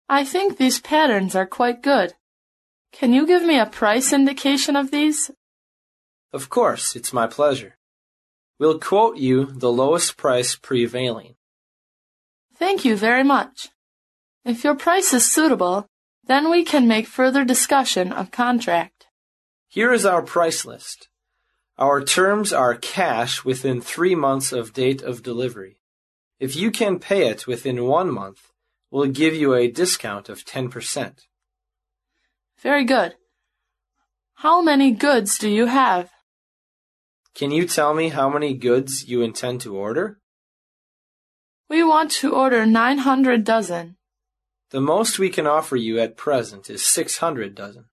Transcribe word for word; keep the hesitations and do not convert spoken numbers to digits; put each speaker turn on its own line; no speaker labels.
I think these patterns are quite good. Can you give me a price indication of these?
Of course, it's my pleasure. We'll quote you the lowest price prevailing.
Thank you very much. If your price is suitable, then we can make further discussion of contract.
Here is our price list. Our terms are cash within three months of date of delivery. If you can pay it within one month, we'll give you a discount of ten percent.
Very good. How many goods do you have?
Can you tell me how many goods you intend to order?
We want to order nine hundred dozen.
The most we can offer you at present is six hundred dozen.